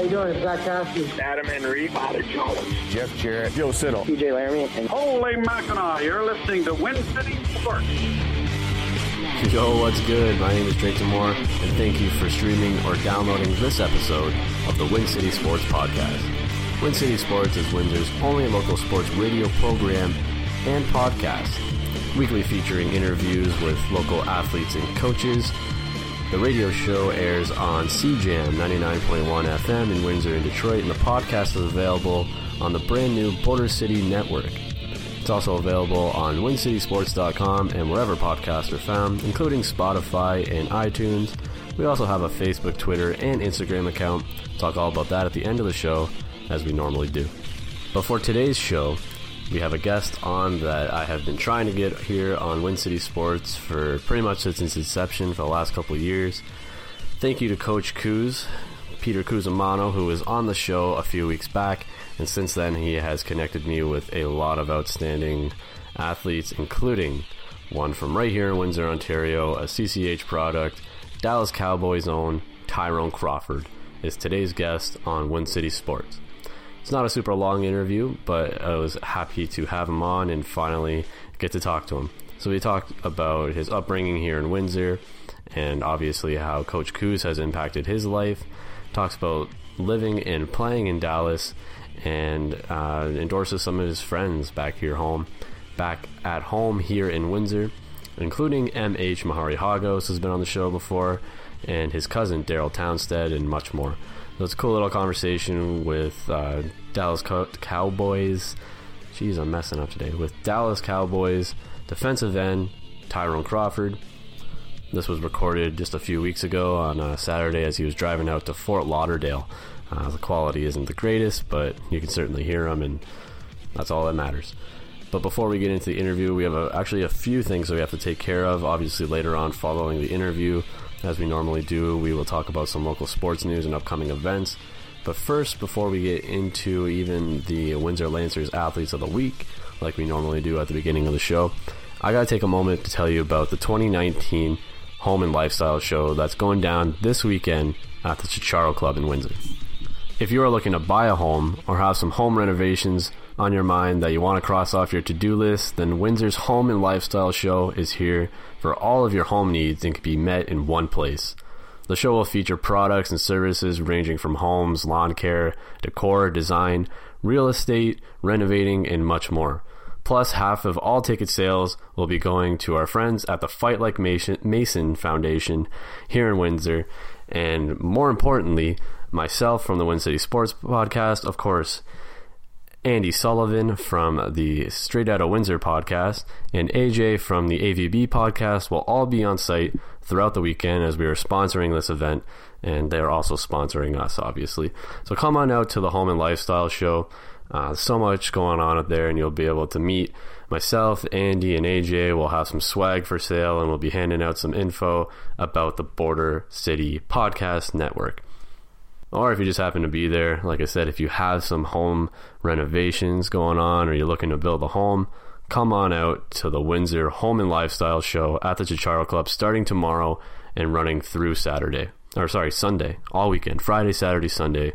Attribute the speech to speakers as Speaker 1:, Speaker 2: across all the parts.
Speaker 1: you doing? It's Zach Cassidy.
Speaker 2: Adam Henry. Bobby Jones.
Speaker 3: Jeff Jarrett. Joe Siddle.
Speaker 1: TJ Laramie. And
Speaker 4: Holy Mackinac, you're listening to Win City Sports.
Speaker 5: Yo, what's good? My name is Drayton Moore, and thank you for streaming or downloading this episode of the Win City Sports Podcast. Win City Sports is Windsor's only local sports radio program and podcast, weekly featuring interviews with local athletes and coaches. The radio show airs on CJAM 99.1 FM in Windsor and Detroit, and the podcast is available on the brand new Border City Network. It's also available on WinCitySports.com and wherever podcasts are found, including Spotify and iTunes. We also have a Facebook, Twitter, and Instagram account. Talk all about that at the end of the show, as we normally do. But for today's show, we have a guest on that I have been trying to get here on Win City Sports for pretty much since its inception for the last couple of years. Thank you to Coach Kuz, Peter Cusimano, who was on the show a few weeks back, and since then he has connected me with a lot of outstanding athletes, including one from right here in Windsor, Ontario, a CCH product, Dallas Cowboys' own Tyrone Crawford is today's guest on Win City Sports. It's not a super long interview, but I was happy to have him on and finally get to talk to him. So we talked about his upbringing here in Windsor and obviously how Coach Kuz has impacted his life. Talks about living and playing in Dallas and endorses some of his friends back at home here in Windsor, including M.H. Mahari Hagos has been on the show before, and his cousin Daryl Townsend, and much more. So it's a cool little conversation with Dallas Cowboys. Jeez, I'm messing up today. With Dallas Cowboys defensive end Tyrone Crawford. This was recorded just a few weeks ago on Saturday as he was driving out to Fort Lauderdale. The quality isn't the greatest, but you can certainly hear him, and that's all that matters. But before we get into the interview, we have actually a few things that we have to take care of. Obviously, later on following the interview, as we normally do, we will talk about some local sports news and upcoming events. But first, before we get into even the Windsor Lancers Athletes of the Week, like we normally do at the beginning of the show, I gotta take a moment to tell you about the 2019 Home and Lifestyle Show that's going down this weekend at the Chicharo Club in Windsor. If you are looking to buy a home or have some home renovations on your mind that you want to cross off your to-do list, then Windsor's Home and Lifestyle Show is here for all of your home needs and can be met in one place. The show will feature products and services ranging from homes, lawn care, decor, design, real estate, renovating, and much more. Plus, half of all ticket sales will be going to our friends at the Fight Like Mason Foundation here in Windsor. And more importantly, myself from the Win City Sports Podcast, of course, Andy Sullivan from the Straight Outta Windsor podcast, and AJ from the AVB podcast will all be on site throughout the weekend as we are sponsoring this event, and they're also sponsoring us, obviously. So come on out to the Home and Lifestyle Show. So much going on out there, and you'll be able to meet myself, Andy, and AJ. We'll have some swag for sale, and we'll be handing out some info about the Border City Podcast Network. Or if you just happen to be there, like I said, if you have some home renovations going on or you're looking to build a home, come on out to the Windsor Home and Lifestyle Show at the Chicharo Club starting tomorrow and running through Sunday, all weekend, Friday, Saturday, Sunday.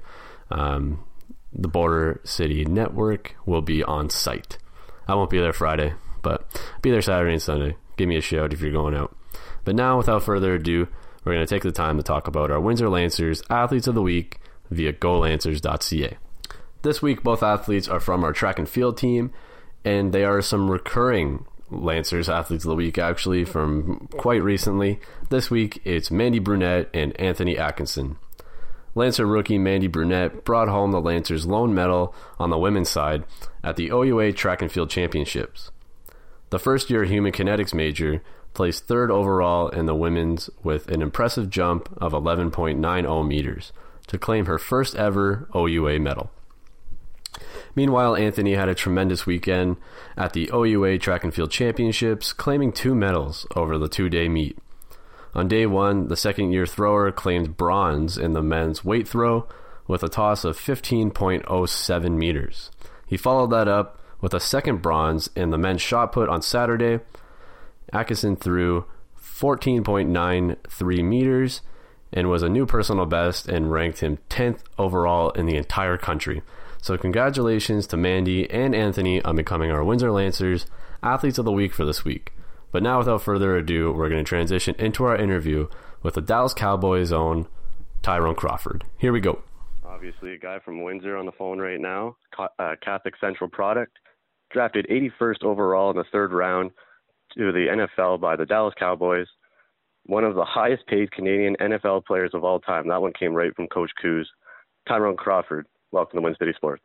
Speaker 5: The Border City Network will be on site. I won't be there Friday, but be there Saturday and Sunday. Give me a shout if you're going out. But now, without further ado, we're going to take the time to talk about our Windsor Lancers Athletes of the Week via GoLancers.ca. This week, both athletes are from our track and field team, and they are some recurring Lancers Athletes of the Week, actually, from quite recently. This week, it's Mandy Brunette and Anthony Atkinson. Lancer rookie Mandy Brunette brought home the Lancers' lone medal on the women's side at the OUA Track and Field Championships. The first-year human kinetics major placed third overall in the women's with an impressive jump of 11.90 meters to claim her first ever OUA medal. Meanwhile, Anthony had a tremendous weekend at the OUA Track and Field Championships, claiming 2 medals over the 2-day meet. On day 1, the second-year thrower claimed bronze in the men's weight throw with a toss of 15.07 meters. He followed that up with a second bronze in the men's shot put on Saturday. Atkinson threw 14.93 meters and was a new personal best and ranked him 10th overall in the entire country. So congratulations to Mandy and Anthony on becoming our Windsor Lancers Athletes of the Week for this week. But now without further ado, we're going to transition into our interview with the Dallas Cowboys' own Tyrone Crawford. Here we go.
Speaker 1: Obviously a guy from Windsor on the phone right now, Catholic Central product, drafted 81st overall in the third round to the NFL by the Dallas Cowboys. One of the highest paid Canadian NFL players of all time. That one came right from Coach Coos. Tyrone Crawford, welcome to Win City Sports.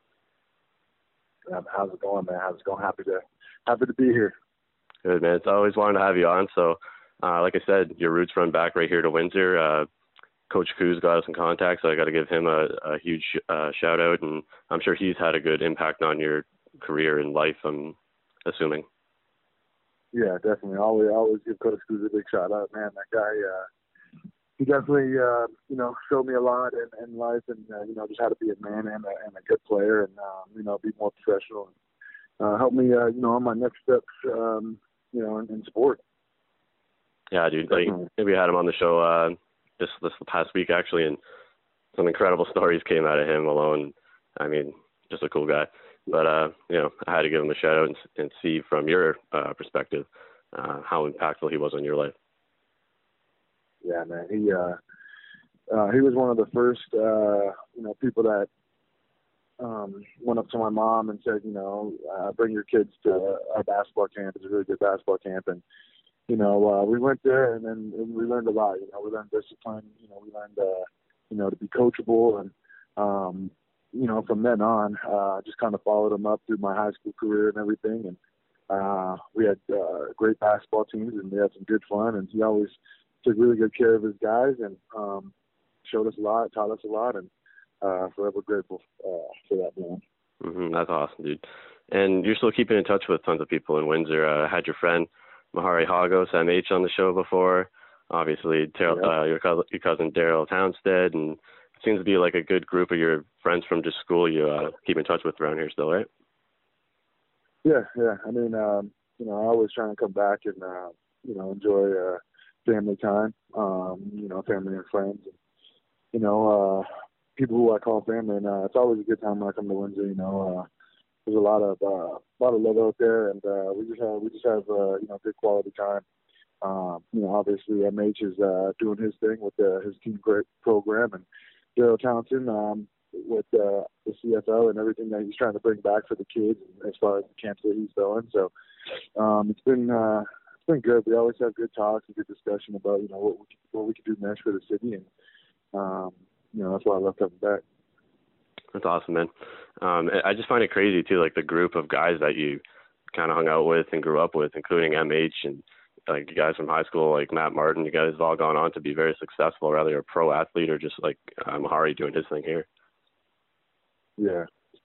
Speaker 6: How's it going, man? How's it going? Happy to be here.
Speaker 1: Good, man. It's always wanted to have you on. So, like I said, your roots run back right here to Windsor. Coach Coos got us in contact, so I got to give him a huge shout out, and I'm sure he's had a good impact on your career and life, I'm assuming.
Speaker 6: Yeah, definitely. Always give Coach Coos a big shout out, man. That guy, he definitely, showed me a lot in life, and just how to be a man and a good player, and be more professional, and help me, on my next steps, in sport.
Speaker 1: Yeah, dude. Like, we had him on the show this past week actually, and some incredible stories came out of him alone. I mean, just a cool guy. But I had to give him a shout out and see from your perspective how impactful he was on your life.
Speaker 6: Yeah, man. He was one of the first people that went up to my mom and said, bring your kids to our basketball camp. It's a really good basketball camp, and we went there, and then we learned a lot. We learned discipline. We learned to be coachable, and from then on, just kind of followed him up through my high school career and everything. And we had great basketball teams, and we had some good fun. And he always took really good care of his guys, and showed us a lot, taught us a lot, and forever grateful for that, man.
Speaker 1: Mm-hmm, that's awesome, dude. And you're still keeping in touch with tons of people in Windsor. I had your friend Mahari Hagos, MH, on the show before. Obviously, your cousin Daryl Townsted, and it seems to be like a good group of your friends from just school you keep in touch with around here still, right?
Speaker 6: Yeah. I mean, I always try and come back and, enjoy family time, family and friends, and, people who I call family. And it's always a good time when I come to Windsor. There's a lot of love out there, and we just have good quality time. Obviously MH is doing his thing with his team great program, and Daryl Townsend with the CFL and everything that he's trying to bring back for the kids as far as the camps that he's going. So it's been good. We always have good talks and good discussion about what we could do next for the city, and that's why I love coming back.
Speaker 1: That's awesome, man. I just find it crazy too, like the group of guys that you kind of hung out with and grew up with, including MH and like you guys from high school, like Matt Martin. You guys have all gone on to be very successful, whether you're a pro athlete or just like Mahari doing his thing here.
Speaker 6: Yeah.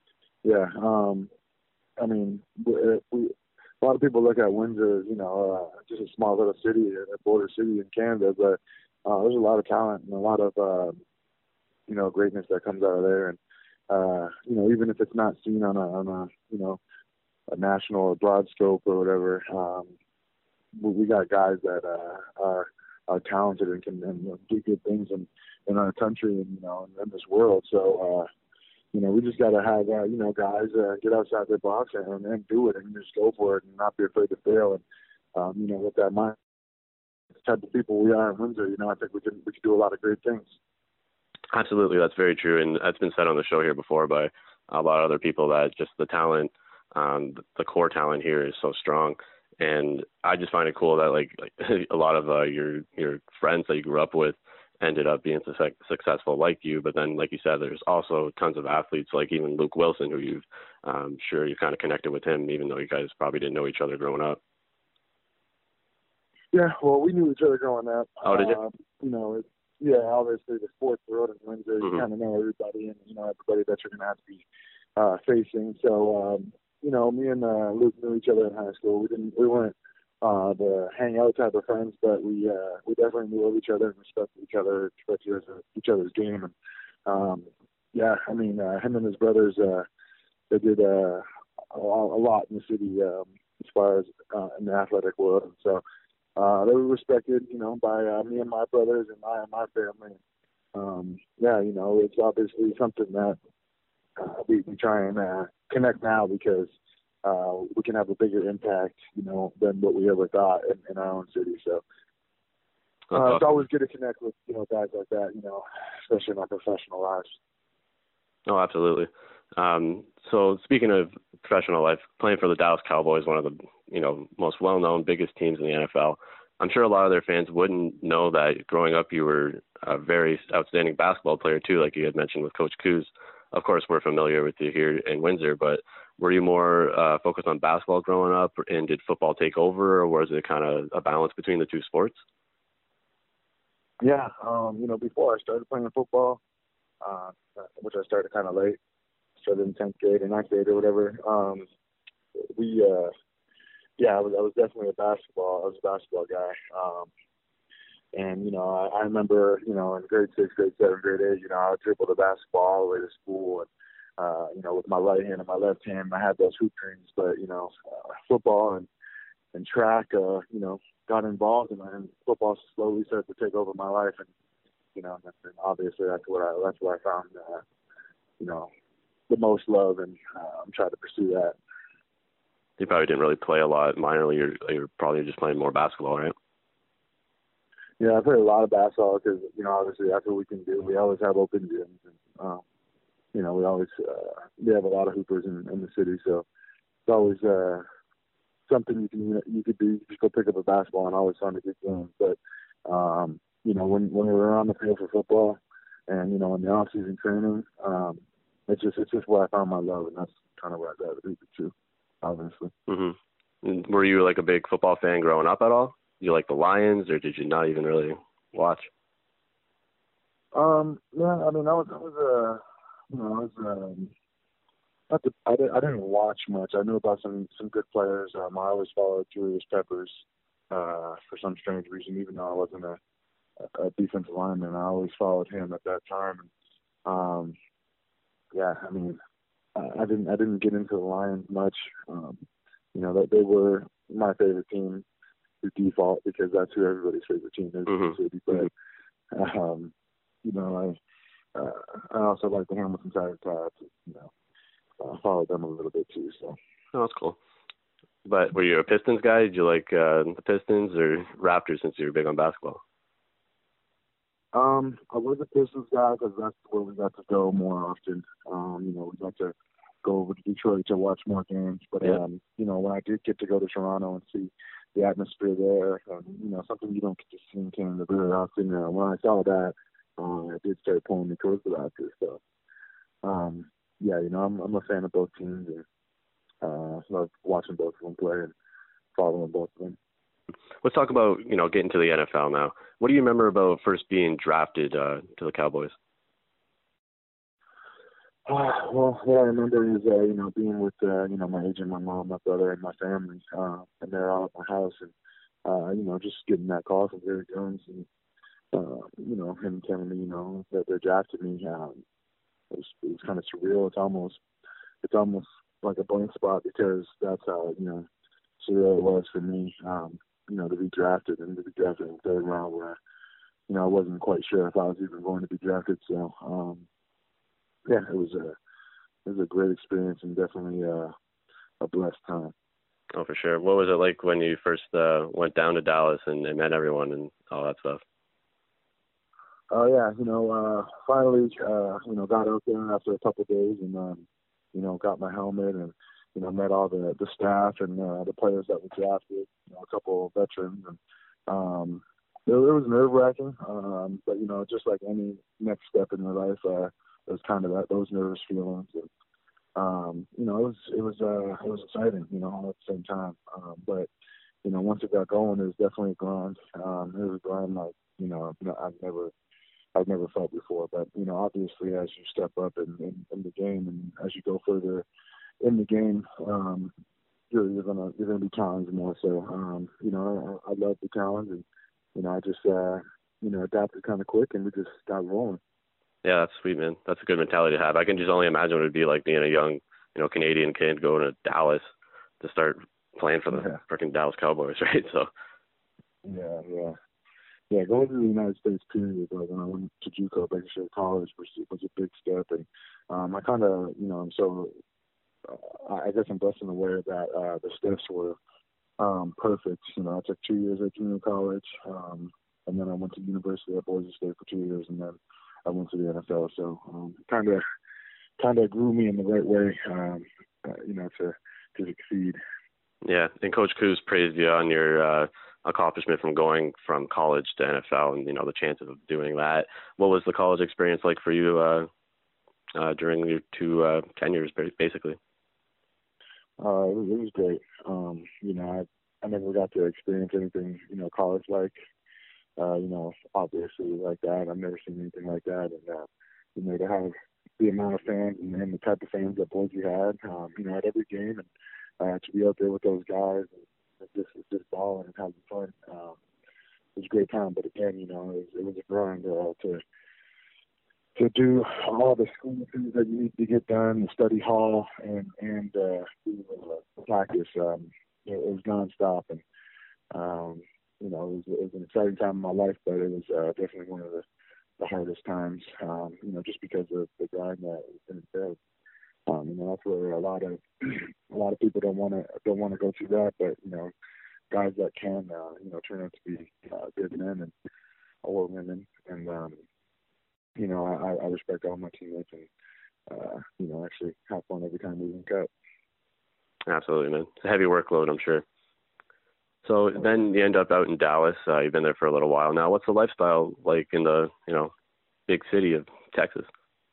Speaker 6: I mean, a lot of people look at Windsor as just a small little city, a border city in Canada, but there's a lot of talent and a lot of greatness that comes out of there. And even if it's not seen on a national or broad scope or whatever, we got guys that are talented and can do good things in our country and in this world. So we just got to have guys get outside their box and do it and just go for it and not be afraid to fail. And with that mind, the type of people we are in Windsor, I think we can do a lot of great things.
Speaker 1: Absolutely, that's very true, and that's been said on the show here before by a lot of other people that just the talent, the core talent here is so strong, and I just find it cool that like a lot of your friends that you grew up with ended up being successful like you, but then like you said, there's also tons of athletes like even Luke Wilson who you've sure you kind of connected with him even though you guys probably didn't know each other growing up.
Speaker 6: Yeah, well, we knew each other growing up.
Speaker 1: Oh, did you?
Speaker 6: Yeah, obviously the sports world in Windsor, you kind of know everybody and, everybody that you're going to have to be facing. So, me and Luke knew each other in high school. We weren't the hangout type of friends, but we definitely knew of each other and respected each other's game. And, him and his brothers, they did a lot in the city as far as in the athletic world. And so, they were respected, by me and my brothers and my family. It's obviously something that we try and connect now because we can have a bigger impact, than what we ever thought in our own city. So it's always good to connect with, guys like that, especially in our professional lives.
Speaker 1: Oh, absolutely. So speaking of professional life, playing for the Dallas Cowboys, one of the, most well-known, biggest teams in the NFL, I'm sure a lot of their fans wouldn't know that growing up you were a very outstanding basketball player too, like you had mentioned with Coach Kuz. Of course, we're familiar with you here in Windsor, but were you more focused on basketball growing up, and did football take over, or was it kind of a balance between the two sports?
Speaker 6: Yeah, before I started playing football, which I started kind of late, started in 10th grade or 9th grade or whatever, I was definitely I was a basketball guy. I remember, in grade 6, grade 7, grade 8, I would dribble the basketball all the way to school. And, with my right hand and my left hand, I had those hoop dreams. But, football and track, got involved. And football slowly started to take over my life. And, and obviously that's where I found, the most love. And I'm trying to pursue that.
Speaker 1: You probably didn't really play a lot minorly. You're probably just playing more basketball, right?
Speaker 6: Yeah, I played a lot of basketball because, obviously that's what we can do. We always have open gyms. And, we always we have a lot of hoopers in the city. So it's always something you could do. You just go pick up a basketball and always fun to get going. But, when we were on the field for football and, in the off-season training, it's just where I found my love. And that's kind of where I gravitated to, obviously.
Speaker 1: Mm-hmm. Were you like a big football fan growing up at all? You like the Lions, or did you not even really watch?
Speaker 6: I didn't watch much. I knew about some good players. I always followed Julius Peppers for some strange reason, even though I wasn't a defensive lineman. I always followed him at that time. And, I didn't get into the Lions much. They were my favorite team to default because that's who everybody's favorite team is in the city. But I also like the Hamilton Tiger Cats. I followed them a little bit too. So.
Speaker 1: Oh, that's cool. But were you a Pistons guy? Did you like the Pistons or Raptors since you were big on basketball?
Speaker 6: I was a Pistons guy because that's where we got to go more often. We got to go over to Detroit to watch more games. But, when I did get to go to Toronto and see the atmosphere there, something you don't get to see in Canada very often. When I saw that, I did start pulling me towards the Raptors. So, I'm a fan of both teams and love watching both of them play and following both of them.
Speaker 1: Let's talk about, getting to the NFL now. What do you remember about first being drafted to the Cowboys?
Speaker 6: What I remember is, being with, my agent, my mom, my brother, and my family, and they're all at my house, and, just getting that call from Jerry Jones and, him telling me, that they drafted me. It was kind of surreal. It's almost like a blank spot because that's how, surreal it was for me, to be drafted and to be drafted in the third round where, I wasn't quite sure if I was even going to be drafted. So, it was a great experience and definitely a blessed time.
Speaker 1: Oh, for sure. What was it like when you first went down to Dallas and met everyone and all that stuff?
Speaker 6: Finally, got out there after a couple of days and, got my helmet and, met all the staff and the players that were drafted, a couple of veterans. And it was nerve-wracking, but, just like any next step in your life, it was kind of those nervous feelings. And, it was exciting, all at the same time. But, once it got going, it was definitely a grind. It was a grind like, I've never felt before. But, obviously as you step up in the game and as you go further in the game, you're gonna be challenged more. So, I love the challenge and, I just, adapted kind of quick and we just got rolling.
Speaker 1: Yeah, that's sweet, man. That's a good mentality to have. I can just only imagine what it would be like being a young, Canadian kid going to Dallas to start playing for the freaking Dallas Cowboys, right? So.
Speaker 6: Yeah, going to the United States period, like when I went to JUCO, Bakersfield College, was a big step, and I kind of, I'm so, I guess I'm blessed in a way that the steps were perfect. I took 2 years at junior college, and then I went to University at Boise State for 2 years, and then I went to the NFL. So kind of grew me in the right way, to succeed.
Speaker 1: Yeah, and Coach Coos praised you on your accomplishment from going from college to NFL and, the chances of doing that. What was the college experience like for you during your two tenures, basically?
Speaker 6: It was great. I never got to experience anything, college-like, obviously like that. I've never seen anything like that. And, to have the amount of fans and the type of fans that Boise had, at every game, and to be out there with those guys and just balling and having fun, it was a great time. But again, it was a grind to do all the school things that you need to get done, the study hall, and do practice. It was nonstop, and it was an exciting time in my life, but it was definitely one of the hardest times. Just because of the grind that was entailed. That's where a lot of people don't want to go through that, but guys that can turn out to be good men or women, and I respect all my teammates, and actually have fun every time we link up.
Speaker 1: Absolutely, man. It's a heavy workload, I'm sure. So then you end up out in Dallas. You've been there for a little while now. What's the lifestyle like in the big city of Texas?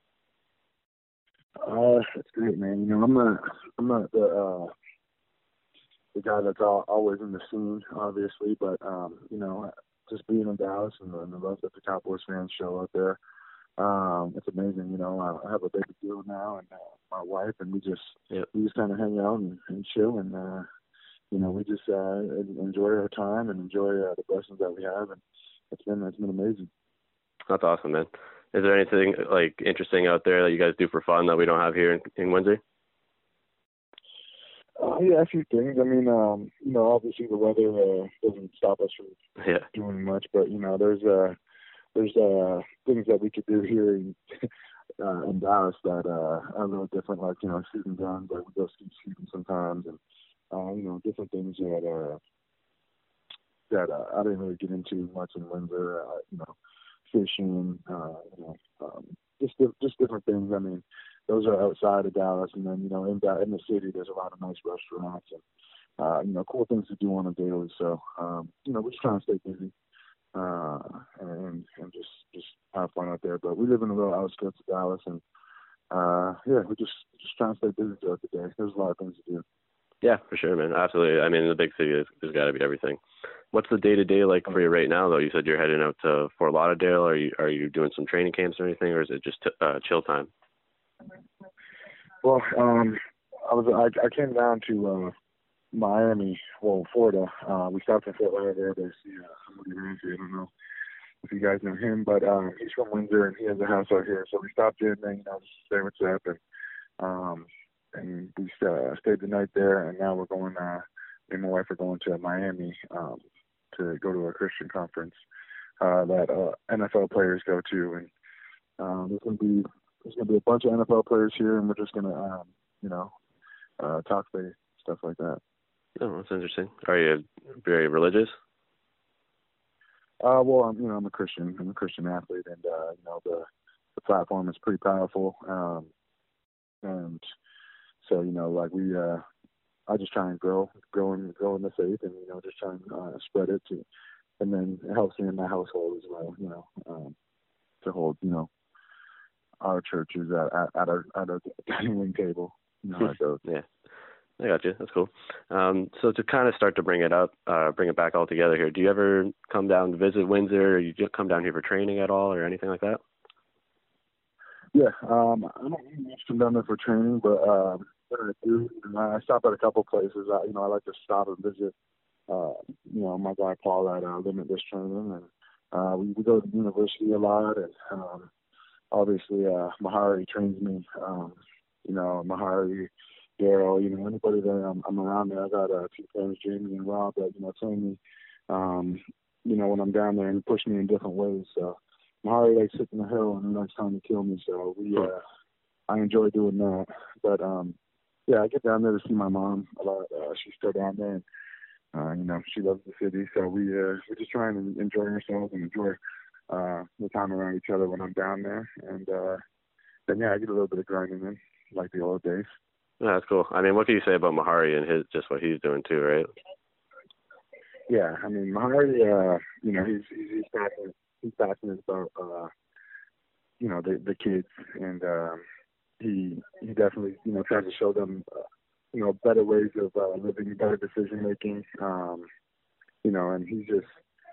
Speaker 6: It's great, man. I'm not the guy that's always in the scene, obviously, but just being in Dallas and the love that the Cowboys fans show out there, it's amazing. I have a baby girl now and my wife, and we just kind of hang out and chill, and we just enjoy our time and enjoy the blessings that we have, and it's been amazing.
Speaker 1: That's awesome, man. Is there anything like interesting out there that you guys do for fun that we don't have here in Windsor?
Speaker 6: Yeah, a few things. I mean, obviously the weather doesn't stop us from doing much, but there's things that we could do here in Dallas that are a little different, like shooting guns, like we go skeet shooting sometimes, and different things that I didn't really get into much in Windsor. Fishing, just different things. I mean, those are outside of Dallas, and then in the city, there's a lot of nice restaurants and cool things to do on a daily. So we're just trying to stay busy and just have fun out there. But we live in the real outskirts of Dallas, and we're just trying to stay busy throughout the day. There's a lot of things to do.
Speaker 1: Yeah, for sure, man. Absolutely. I mean, in the big city, there's got to be everything. What's the day-to-day like for you right now, though? You said you're heading out to Fort Lauderdale. Are you doing some training camps or anything, or is it just chill time?
Speaker 6: Well, I came down to Miami, Florida. We stopped in Fort Lauderdale to see somebody around here. I don't know if you guys know him, but he's from Windsor and he has a house out here. So we stopped in and say what's up, and we stayed the night there. And now we're going. Me and my wife are going to Miami to go to a Christian conference that NFL players go to, and there's gonna be a bunch of NFL players here, and we're just gonna talk faith, stuff like that.
Speaker 1: Oh, that's interesting. Are you very religious?
Speaker 6: Well, I'm a Christian. I'm a Christian athlete, and the platform is pretty powerful, and so I just try and grow in the faith, and just try and spread it and then it helps me in my household as well. To hold our churches at our dining room table. So
Speaker 1: yeah, I got you. That's cool. So to kind of start to bring it back all together here, do you ever come down to visit Windsor, or you just come down here for training at all, or anything like that?
Speaker 6: Yeah, I don't really come down there for training, but what I do, I stop at a couple places. I like to stop and visit, my guy Paul at Limitless Training, and we go to the university a lot, and obviously Mahari trains me. Mahari, Daryl, anybody that I'm around there. I got two friends, Jamie and Rob, that train me you know, when I'm down there and push me in different ways. So Mahari likes sitting the hill and he likes trying to kill me. So I enjoy doing that. But, yeah, I get down there to see my mom a lot. She's still down there. And, you know, she loves the city. So we're just trying to enjoy ourselves and enjoy the time around each other when I'm down there. And then, yeah, I get a little bit of grinding in, like the old days.
Speaker 1: Yeah, that's cool. I mean, what can you say about Mahari and just what he's doing too, right?
Speaker 6: Yeah, I mean, Mahari, you know, he's passionate. He's passionate about, you know, the kids, and he definitely, you know, tries to show them, you know, better ways of living, better decision making, you know, and he's just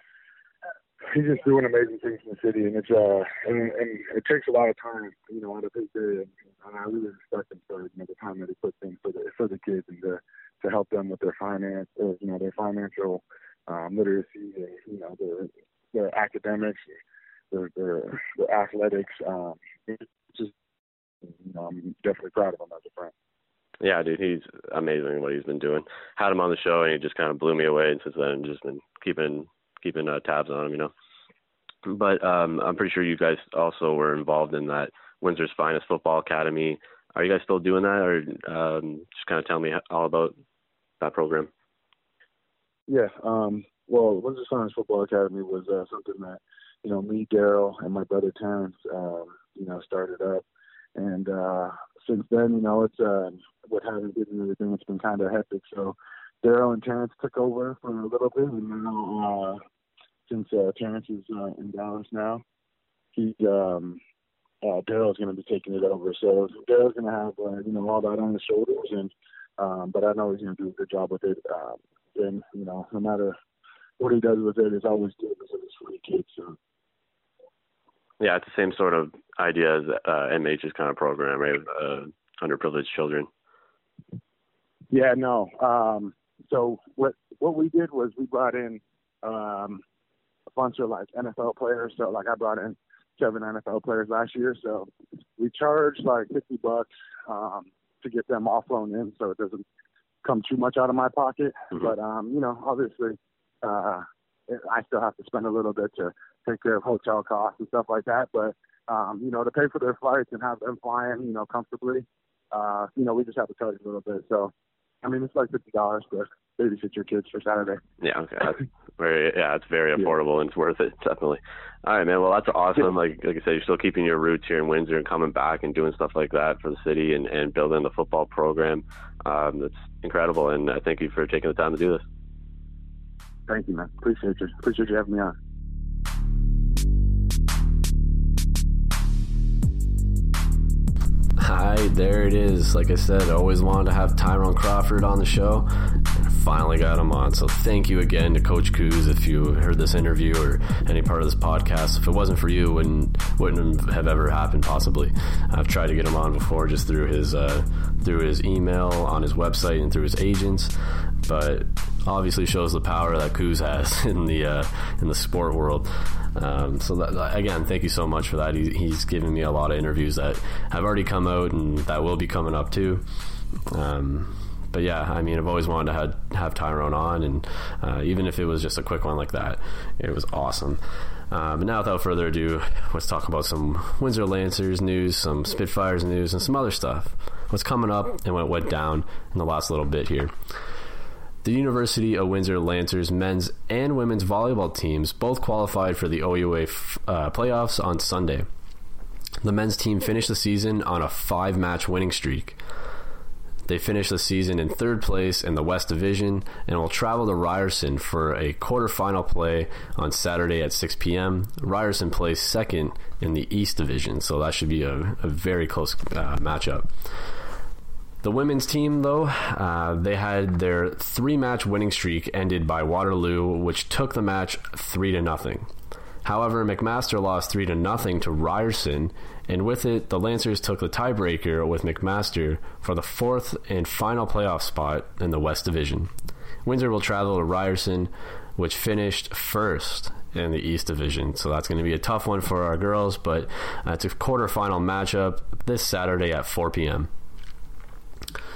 Speaker 6: doing amazing things in the city, and it's and it takes a lot of time, you know, out of his day, and I really respect him for, you know, the time that he puts in for the kids and to help them with their finance, or, you know, their financial literacy, and, you know, their academics, their athletics. It's just, you know, I'm definitely proud of him as a friend.
Speaker 1: Yeah, dude, he's amazing what he's been doing. Had him on the show, and he just kind of blew me away, and since then just been keeping tabs on him, you know. But I'm pretty sure you guys also were involved in that Windsor's Finest Football Academy. Are you guys still doing that, or just kind of tell me all about that program? Yeah,
Speaker 6: well, Windsor's Finest Football Academy was something that, you know, me, Daryl, and my brother Terrence, you know, started up. And since then, you know, it's with having kids and everything, it's been kind of hectic. So Daryl and Terrence took over for a little bit, and now since Terrence is in Dallas now, Daryl's going to be taking it over. So Daryl's going to have you know, all that on his shoulders, and but I know he's going to do a good job with it. And you know, no matter what he does with it, it's always good because it's for the kids. So.
Speaker 1: Yeah, it's the same sort of idea as MH's kind of program, right? Underprivileged children.
Speaker 6: Yeah, no. So what we did was we brought in a bunch of like NFL players. So like I brought in 7 NFL players last year. So we charged like $50 to get them all flown in, so it doesn't come too much out of my pocket. Mm-hmm. But you know, obviously, I still have to spend a little bit to take care of hotel costs and stuff like that. But you know, to pay for their flights and have them flying, you know, comfortably, you know, we just have to charge a little bit. So, I mean, it's like $50 to babysit your kids for Saturday.
Speaker 1: Yeah, okay. It's very affordable and it's worth it, definitely. All right, man. Well, that's awesome. Like I said, you're still keeping your roots here in Windsor and coming back and doing stuff like that for the city and building the football program. That's incredible, and I thank you for taking the time to do this.
Speaker 6: Thank you, man. Appreciate you having me on.
Speaker 5: Hi, there it is. Like I said, I always wanted to have Tyrone Crawford on the show, and I finally got him on. So thank you again to Coach Coos if you heard this interview or any part of this podcast. If it wasn't for you, it wouldn't have ever happened, possibly. I've tried to get him on before just through his email on his website and through his agents, but obviously shows the power that Coos has in the sport world. So that, again, thank you so much for that. He's given me a lot of interviews that have already come out and that will be coming up too. But yeah, I mean, I've always wanted to have Tyrone on, and even if it was just a quick one like that, it was awesome. But now, without further ado, let's talk about some Windsor Lancers news, some Spitfires news, and some other stuff. What's coming up and what went down in the last little bit here. The University of Windsor Lancers men's and women's volleyball teams both qualified for the OUA playoffs on Sunday. The men's team finished the season on a 5-match winning streak. They finished the season in 3rd place in the West Division and will travel to Ryerson for a quarterfinal play on Saturday at 6 p.m. Ryerson plays 2nd in the East Division, so that should be a very close matchup. The women's team, though, they had their 3-match winning streak ended by Waterloo, which took the match 3-0. However, McMaster lost 3-0 to Ryerson, and with it, the Lancers took the tiebreaker with McMaster for the 4th and final playoff spot in the West Division. Windsor will travel to Ryerson, which finished 1st in the East Division, so that's going to be a tough one for our girls, but it's a quarterfinal matchup this Saturday at 4 p.m.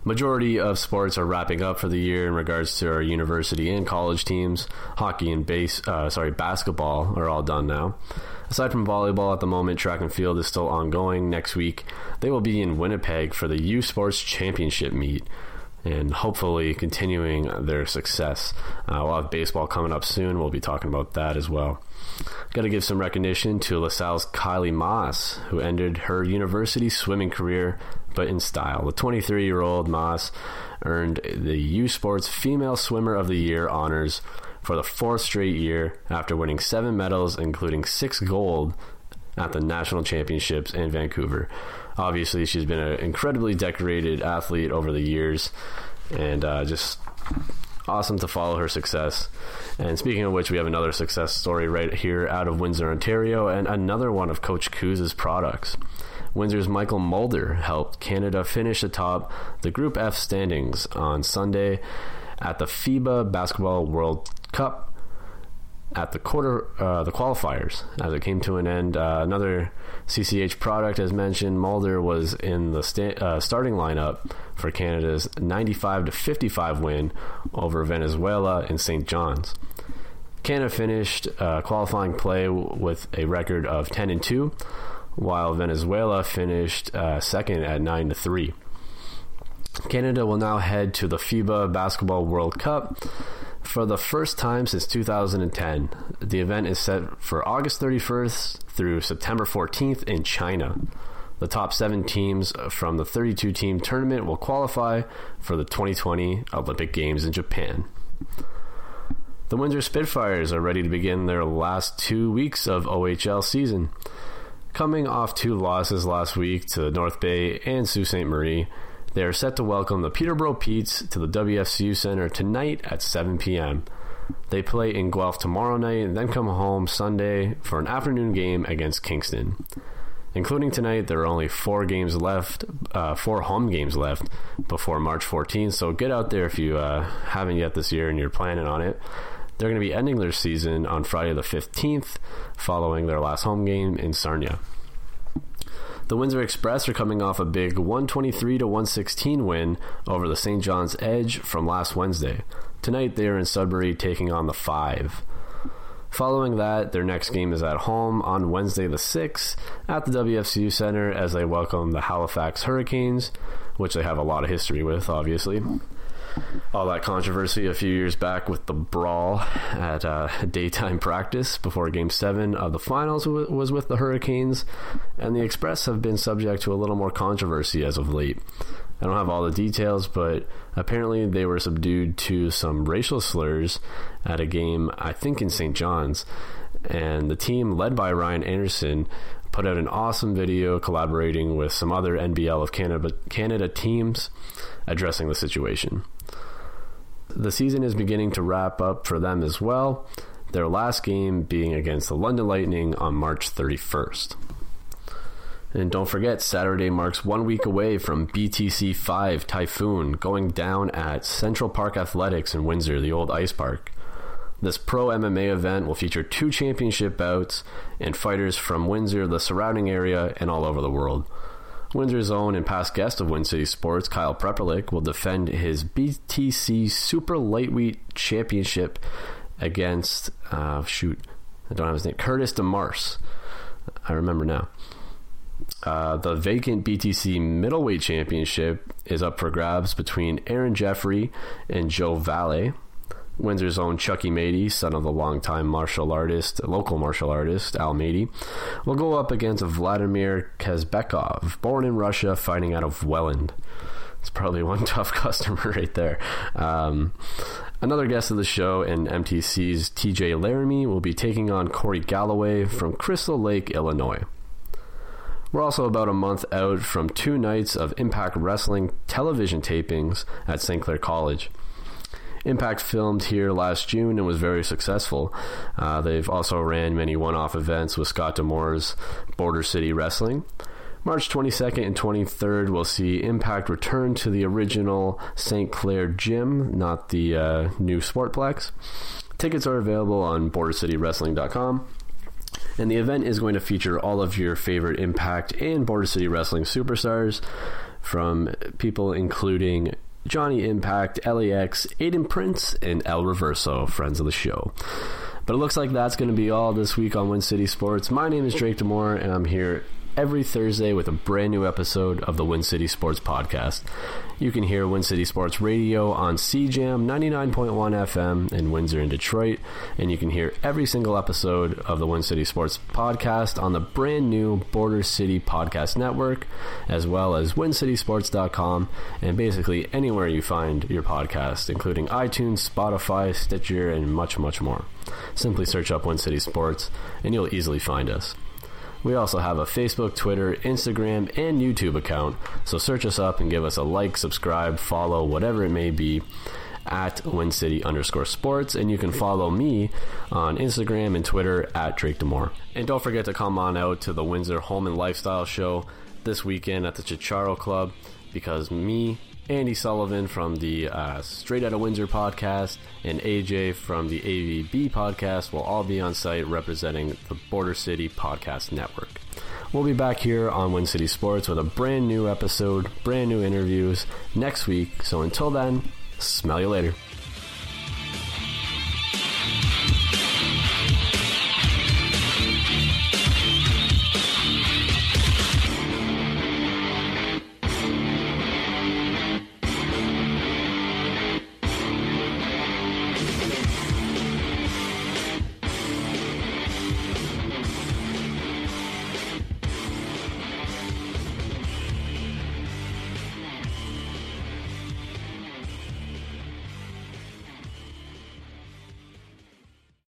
Speaker 5: Majority of sports are wrapping up for the year in regards to our university and college teams. Hockey and basketball are all done now. Aside from volleyball at the moment, track and field is still ongoing. Next week, they will be in Winnipeg for the U Sports Championship meet and hopefully continuing their success. We'll have baseball coming up soon. We'll be talking about that as well. Got to give some recognition to LaSalle's Kylie Moss, who ended her university swimming career, but in style. The 23-year-old Moss earned the U Sports Female Swimmer of the Year honors for the 4th straight year after winning 7 medals, including 6 gold at the National Championships in Vancouver. Obviously, she's been an incredibly decorated athlete over the years, and just awesome to follow her success. And speaking of which, we have another success story right here out of Windsor, Ontario, and another one of Coach Kuz's products. Windsor's Michael Mulder helped Canada finish atop the Group F standings on Sunday at the FIBA Basketball World Cup at the qualifiers as it came to an end. Another CCH product, as mentioned, Mulder was in the starting lineup for Canada's 95-55 win over Venezuela in St. John's. Canada finished qualifying play with a record of 10-2, while Venezuela finished second at 9-3. Canada will now head to the FIBA Basketball World Cup for the first time since 2010. The event is set for August 31st through September 14th in China. The top 7 teams from the 32-team tournament will qualify for the 2020 Olympic Games in Japan. The Windsor Spitfires are ready to begin their last 2 weeks of OHL season. Coming off 2 losses last week to North Bay and Sault Ste. Marie, they are set to welcome the Peterborough Petes to the WFCU Center tonight at 7 p.m. They play in Guelph tomorrow night and then come home Sunday for an afternoon game against Kingston. Including tonight, there are only 4 home games left before March 14th, so get out there if you haven't yet this year and you're planning on it. They're going to be ending their season on Friday the 15th, following their last home game in Sarnia. The Windsor Express are coming off a big 123-116 win over the St. John's Edge from last Wednesday. Tonight they are in Sudbury taking on the 5. Following that, their next game is at home on Wednesday the 6th at the WFCU Center as they welcome the Halifax Hurricanes, which they have a lot of history with, obviously. All that controversy a few years back with the brawl at daytime practice before Game 7 of the finals was with the Hurricanes, and the Express have been subject to a little more controversy as of late. I don't have all the details, but apparently they were subdued to some racial slurs at a game, I think in St. John's, and the team led by Ryan Anderson put out an awesome video collaborating with some other NBL of Canada teams addressing the situation. The season is beginning to wrap up for them as well, their last game being against the London Lightning on March 31st. And don't forget, Saturday marks 1 week away from BTC 5 Typhoon going down at Central Park Athletics in Windsor, the old ice park. This pro MMA event will feature 2 championship bouts and fighters from Windsor, the surrounding area, and all over the world. Windsor's own and past guest of Wind City Sports, Kyle Prepperlick, will defend his BTC Super Lightweight Championship against, I don't have his name, Curtis DeMars. I remember now. The vacant BTC Middleweight Championship is up for grabs between Aaron Jeffrey and Joe Valle. Windsor's own Chucky Mady, son of the longtime local martial artist, Al Mady, will go up against Vladimir Kazbekov, born in Russia, fighting out of Welland. It's probably one tough customer right there. Another guest of the show and MTC's TJ Laramie will be taking on Corey Galloway from Crystal Lake, Illinois. We're also about a month out from 2 nights of Impact Wrestling television tapings at St. Clair College. Impact filmed here last June and was very successful. They've also ran many one-off events with Scott D'Amore's Border City Wrestling. March 22nd and 23rd, we'll see Impact return to the original St. Clair gym, not the new Sportplex. Tickets are available on BorderCityWrestling.com. And the event is going to feature all of your favorite Impact and Border City Wrestling superstars. from people including Johnny Impact, LAX, Aiden Prince, and El Reverso, friends of the show. But it looks like that's going to be all this week on Win City Sports. My name is Drake Demore, and I'm here every Thursday with a brand new episode of the Win City Sports Podcast. You can hear Win City Sports Radio on CJAM 99.1 FM in Windsor and Detroit, and you can hear every single episode of the Win City Sports Podcast on the brand new Border City Podcast Network, as well as WinCitySports.com, and basically anywhere you find your podcast, including iTunes, Spotify, Stitcher, and much, much more. Simply search up Win City Sports, and you'll easily find us. We also have a Facebook, Twitter, Instagram, and YouTube account, so search us up and give us a like, subscribe, follow, whatever it may be, at WinCity_sports, and you can follow me on Instagram and Twitter at Drake Demore. And don't forget to come on out to the Windsor Home and Lifestyle Show this weekend at the Chicharo Club, because me, Andy Sullivan from the Straight Outta Windsor podcast, and AJ from the AVB podcast will all be on site representing the Border City Podcast Network. We'll be back here on Win City Sports with a brand new episode, brand new interviews next week. So until then, smell you later.